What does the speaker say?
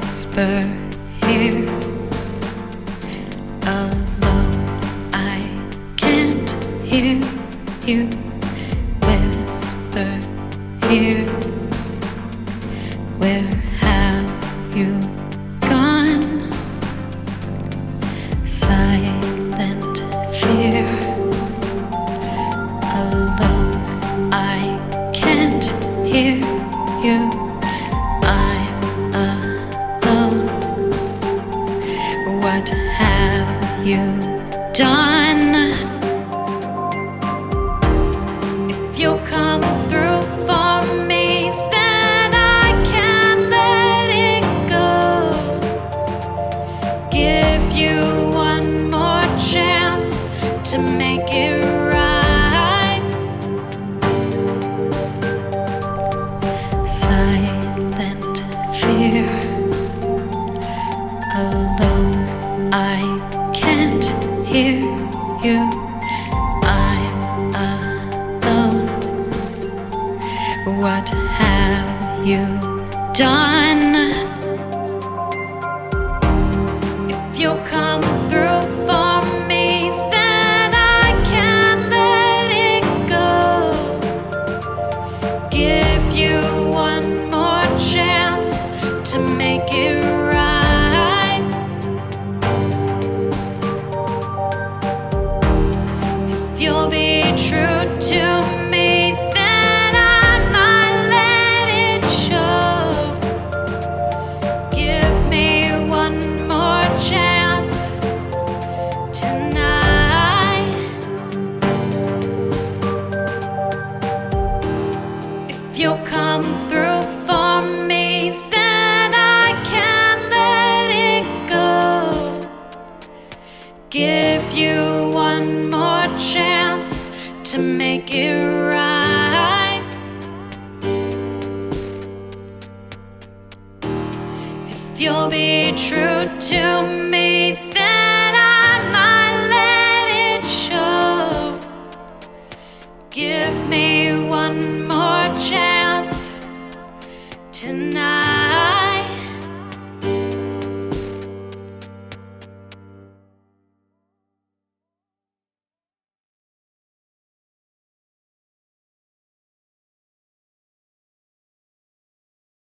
whisper here alone. I can't hear you whisper here. Where have you gone? Silent fear alone. I can't hear you. I'm alone. What have you done? If you're coming through for me, then I can't let it go. Give you one more chance to make it right. Silent fear alone. I can't hear you. I'm alone. What have you done? If you're coming through for me, then I can't let it go. Give you one more chance to make it right. If you'll be true to me, then I might let it show. Give me one more chance tonight. If you'll come through for me, then I can't let it go. Give you one more chance to make it right. If you'll be true to me, then I might let it show. Give me